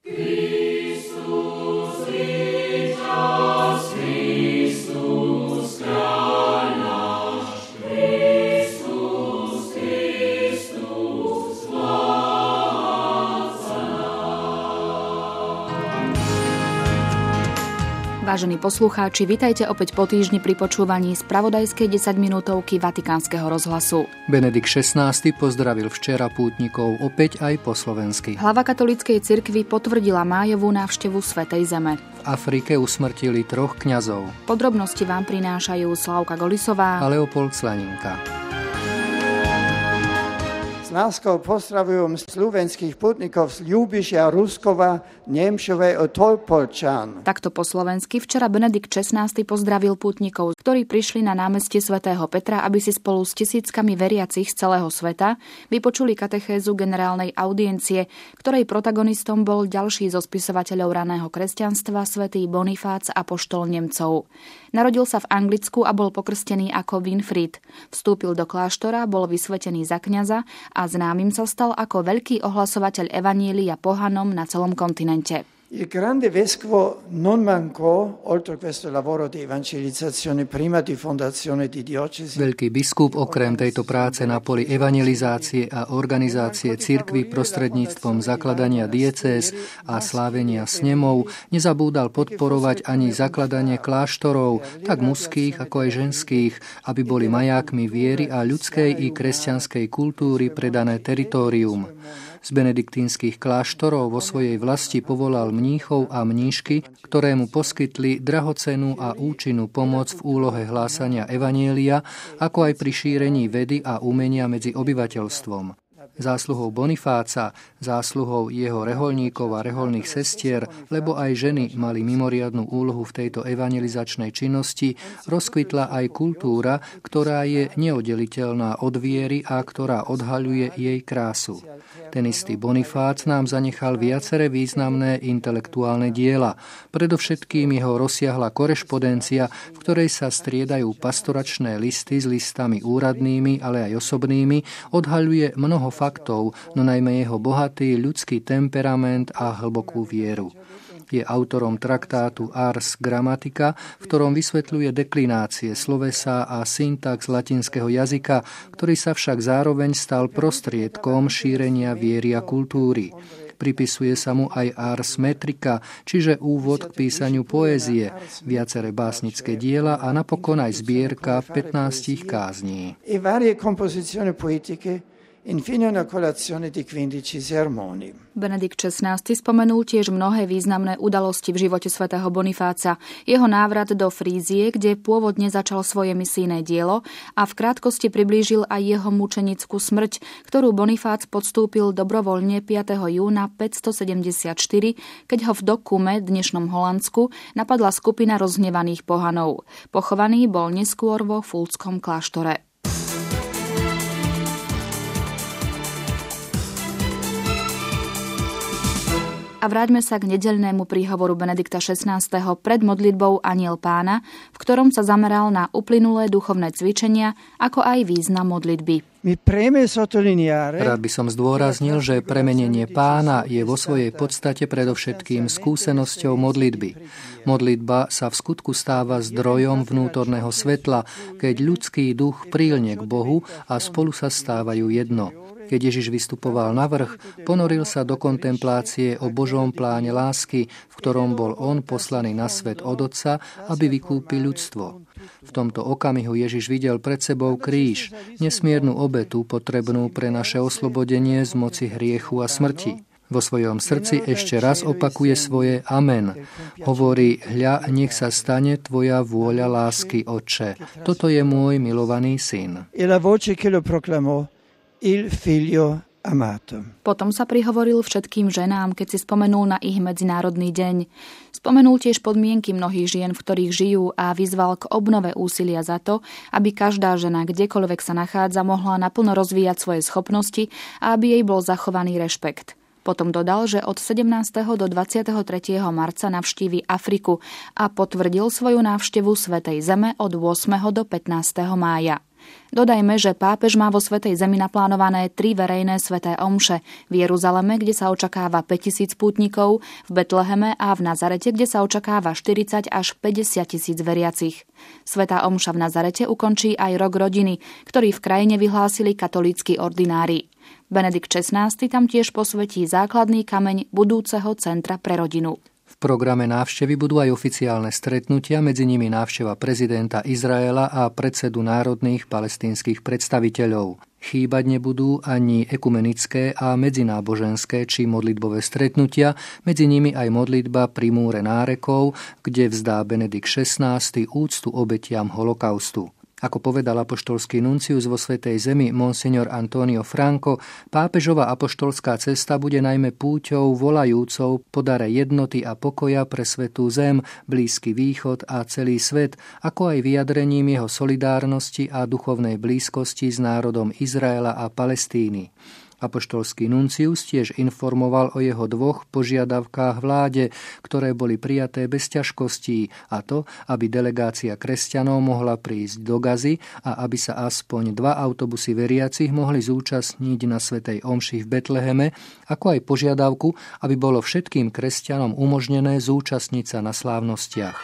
Vážení poslucháči, vitajte opäť po týždni pri počúvaní spravodajskej 10-minútovky Vatikánskeho rozhlasu. Benedikt XVI pozdravil včera pútnikov opäť aj po slovensky. Hlava katolíckej cirkvi potvrdila májovú návštevu Svätej Zeme. V Afrike usmrtili 3 kňazov. Podrobnosti vám prinášajú Slavka Golisová a Leopold Slaninka. Láskou pozdravujem slovenských putníkov z Ľubiša, Ruskova, Nemčove a Tolpolčan. Takto po slovensky včera Benedikt XVI pozdravil pútnikov, ktorí prišli na námestie svätého Petra, aby si spolu s tisíckami veriacich z celého sveta vypočuli katechézu generálnej audiencie, ktorej protagonistom bol ďalší zo spisovateľov raného kresťanstva, svätý Bonifác, apoštol Nemcov. Narodil sa v Anglicku a bol pokrstený ako Winfried. Vstúpil do kláštora, bol vysvetený za kňaza a známym sa stal ako veľký ohlasovateľ evanjelia pohanom na celom kontinente. Il grande vescovo non mancò, oltre questo lavoro di evangelizzazione prima di fondazione di diocesi. Veľký biskup okrem tejto práce na poli evangelizácie a organizácie cirkvi prostredníctvom zakladania diecéz a slávenia snemov nezabúdal podporovať ani zakladanie kláštorov, tak mužských ako aj ženských, aby boli majákmi viery a ľudskej i kresťanskej kultúry pre dané teritórium. Z benediktínskych kláštorov vo svojej vlasti povolal mníchov a mníšky, ktoré mu poskytli drahocenú a účinnú pomoc v úlohe hlásania evanjelia, ako aj pri šírení vedy a umenia medzi obyvateľstvom. Zásluhou Bonifáca, zásluhou jeho rehoľníkov a rehoľných sestier, lebo aj ženy mali mimoriadnu úlohu v tejto evangelizačnej činnosti, rozkvitla aj kultúra, ktorá je neoddeliteľná od viery a ktorá odhaľuje jej krásu. Ten istý Bonifác nám zanechal viaceré významné intelektuálne diela, predovšetkým jeho rozsiahla korešpondencia, v ktorej sa striedajú pastoračné listy s listami úradnými, ale aj osobnými, odhaľuje mnoho faktov, no najmä jeho bohatý ľudský temperament a hlbokú vieru. Je autorom traktátu Ars Grammatica, v ktorom vysvetľuje deklinácie, slovesá a syntax latinského jazyka, ktorý sa však zároveň stal prostriedkom šírenia viery a kultúry. Pripisuje sa mu aj Ars Metrica, čiže úvod k písaniu poézie, viaceré básnické diela a napokon aj zbierka 15 kázní. E varie composizioni poetiche. Infine una colazione di 15 sermoni. Benedikt XVI spomenul tiež mnohé významné udalosti v živote svätého Bonifáca. Jeho návrat do Frízie, kde pôvodne začal svoje misijné dielo, a v krátkosti priblížil aj jeho mučenickú smrť, ktorú Bonifác podstúpil dobrovoľne 5. júna 574, keď ho v Dokume, dnešnom Holandsku, napadla skupina rozhnevaných pohanov. Pochovaný bol neskôr vo Fultskom kláštore. A vráťme sa k nedeľnému príhovoru Benedikta XVI. Pred modlitbou Anjel Pána, v ktorom sa zameral na uplynulé duchovné cvičenia, ako aj význam modlitby. Rád by som zdôraznil, že premenenie Pána je vo svojej podstate predovšetkým skúsenosťou modlitby. Modlitba sa v skutku stáva zdrojom vnútorného svetla, keď ľudský duch prilne k Bohu a spolu sa stávajú jedno. Keď Ježiš vystupoval na vrch, ponoril sa do kontemplácie o Božom pláne lásky, v ktorom bol on poslaný na svet od Otca, aby vykúpil ľudstvo. V tomto okamihu Ježiš videl pred sebou kríž, nesmiernu obetu potrebnú pre naše oslobodenie z moci hriechu a smrti. Vo svojom srdci ešte raz opakuje svoje amen. Hovorí: hľa, nech sa stane tvoja vôľa lásky, Otče. Toto je môj milovaný syn. Il figlio amato. Potom sa prihovoril všetkým ženám, keď si spomenul na ich medzinárodný deň. Spomenul tiež podmienky mnohých žien, v ktorých žijú, a vyzval k obnove úsilia za to, aby každá žena, kdekoľvek sa nachádza, mohla naplno rozvíjať svoje schopnosti a aby jej bol zachovaný rešpekt. Potom dodal, že od 17. do 23. marca navštívi Afriku a potvrdil svoju návštevu Svätej Zeme od 8. do 15. mája. Dodajme, že pápež má vo Svätej Zemi naplánované 3 verejné sväté omše. V Jeruzaleme, kde sa očakáva 5000 pútnikov, v Betleheme a v Nazarete, kde sa očakáva 40 až 50 000 veriacich. Svätá omša v Nazarete ukončí aj rok rodiny, ktorý v krajine vyhlásili katolícki ordinári. Benedikt XVI tam tiež posvetí základný kameň budúceho centra pre rodinu. V programe návštevy budú aj oficiálne stretnutia, medzi nimi návšteva prezidenta Izraela a predsedu národných palestínskych predstaviteľov. Chýbať nebudú ani ekumenické a medzináboženské či modlitbové stretnutia, medzi nimi aj modlitba pri múre nárekov, kde vzdá Benedikt XVI úctu obetiam holokaustu. Ako povedal apoštolský nuncius vo Svätej Zemi monsignor Antonio Franco, pápežova apoštolská cesta bude najmä púťou volajúcou po dare jednoty a pokoja pre Svätú Zem, Blízky východ a celý svet, ako aj vyjadrením jeho solidárnosti a duchovnej blízkosti s národom Izraela a Palestíny. Apoštolský nuncius tiež informoval o jeho 2 požiadavkách vláde, ktoré boli prijaté bez ťažkostí, a to, aby delegácia kresťanov mohla prísť do Gazy a aby sa aspoň 2 autobusy veriacich mohli zúčastniť na svätej omši v Betleheme, ako aj požiadavku, aby bolo všetkým kresťanom umožnené zúčastniť sa na slávnostiach.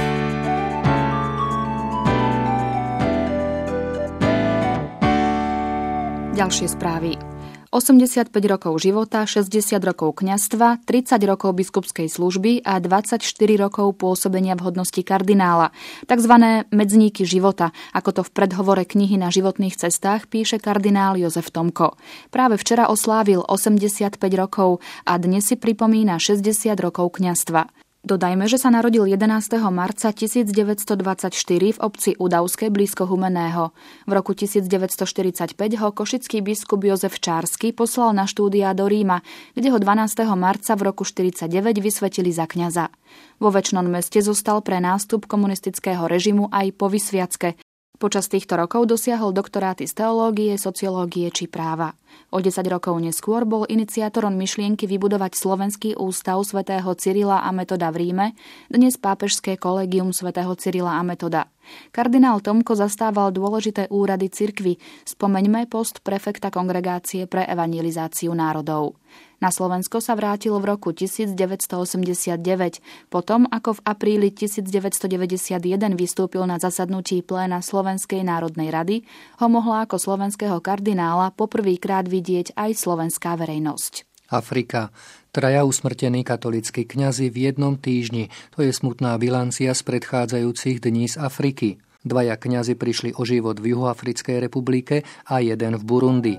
Ďalšie správy. 85 rokov života, 60 rokov kňazstva, 30 rokov biskupskej služby a 24 rokov pôsobenia v hodnosti kardinála. Takzvané medzníky života, ako to v predhovore knihy Na životných cestách píše kardinál Jozef Tomko. Práve včera oslávil 85 rokov a dnes si pripomína 60 rokov kňazstva. Dodajme, že sa narodil 11. marca 1924 v obci Udavské blízko Humenného. V roku 1945 ho košický biskup Jozef Čársky poslal na štúdia do Ríma, kde ho 12. marca v roku 1949 vysvetili za kňaza. Vo Večnom meste zostal pre nástup komunistického režimu aj po vysviacke. Počas týchto rokov dosiahol doktoráty z teológie, sociológie či práva. O 10 rokov neskôr bol iniciátorom myšlienky vybudovať slovenský ústav svätého Cyrila a Metoda v Ríme, dnes pápežské kolegium svätého Cyrila a Metoda. Kardinál Tomko zastával dôležité úrady cirkvi, spomeňme post prefekta Kongregácie pre evangelizáciu národov. Na Slovensko sa vrátil v roku 1989, potom ako v apríli 1991 vystúpil na zasadnutí pléna Slovenskej národnej rady, ho mohla ako slovenského kardinála poprvýkrát vidieť aj slovenská verejnosť. Afrika. 3 usmrtení katolícki kňazi v jednom týždni. To je smutná bilancia z predchádzajúcich dní z Afriky. 2 kňazi prišli o život v Juhoafrickej republike a 1 v Burundi.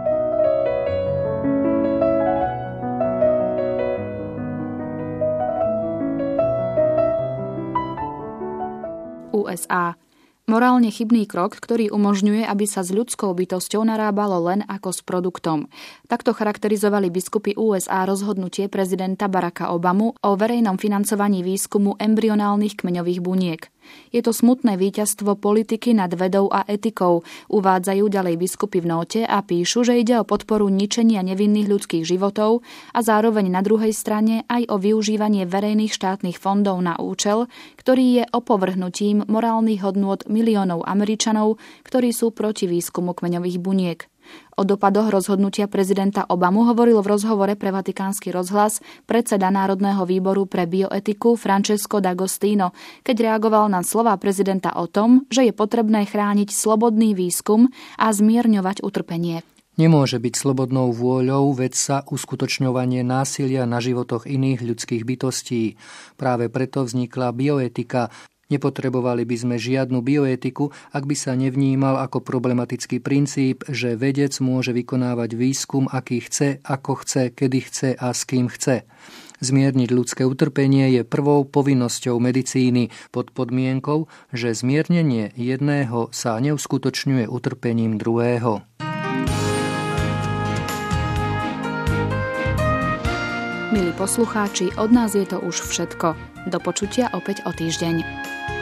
USA. Morálne chybný krok, ktorý umožňuje, aby sa s ľudskou bytosťou narábalo len ako s produktom. Takto charakterizovali biskupy USA rozhodnutie prezidenta Baracka Obamu o verejnom financovaní výskumu embryonálnych kmeňových buniek. Je to smutné víťazstvo politiky nad vedou a etikou, uvádzajú ďalej biskupy v nóte a píšu, že ide o podporu ničenia nevinných ľudských životov a zároveň na druhej strane aj o využívanie verejných štátnych fondov na účel, ktorý je opovrhnutím morálnych hodnôt miliónov Američanov, ktorí sú proti výskumu kmeňových buniek. O dopadoch rozhodnutia prezidenta Obamu hovoril v rozhovore pre Vatikánsky rozhlas predseda Národného výboru pre bioetiku Francesco D'Agostino, keď reagoval na slová prezidenta o tom, že je potrebné chrániť slobodný výskum a zmierňovať utrpenie. Nemôže byť slobodnou vôľou vedca uskutočňovanie násilia na životoch iných ľudských bytostí. Práve preto vznikla bioetika. Nepotrebovali by sme žiadnu bioetiku, ak by sa nevnímal ako problematický princíp, že vedec môže vykonávať výskum, aký chce, ako chce, kedy chce a s kým chce. Zmierniť ľudské utrpenie je prvou povinnosťou medicíny pod podmienkou, že zmiernenie jedného sa neuskutočňuje utrpením druhého. Milí poslucháči, od nás je to už všetko. Do počutia opäť o týždeň.